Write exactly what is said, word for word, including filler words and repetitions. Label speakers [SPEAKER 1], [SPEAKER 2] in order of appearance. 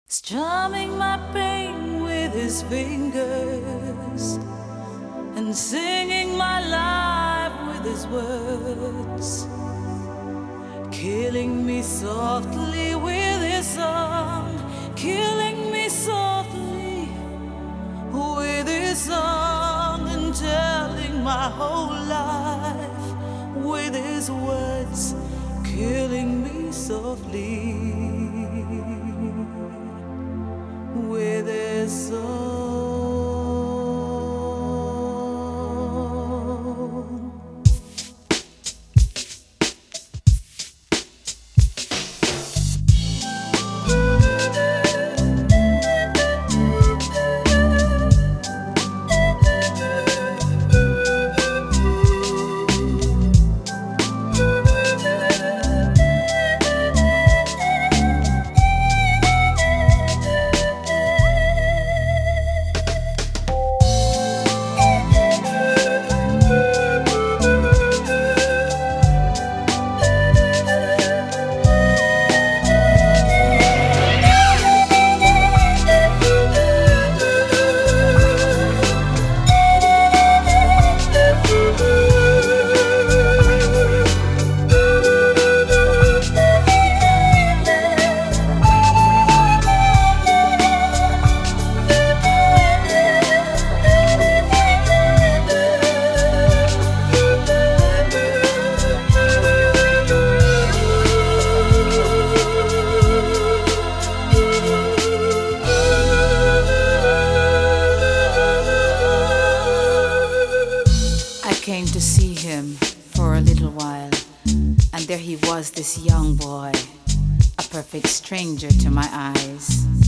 [SPEAKER 1] strumming my pain with his fingers and singing my life with his words, killing me softly with his song, killing me softly with his song, and telling my whole life with his words, killing me softly with his song. Came to see him for a little while, and there he was, this young boy, a perfect stranger to my eyes.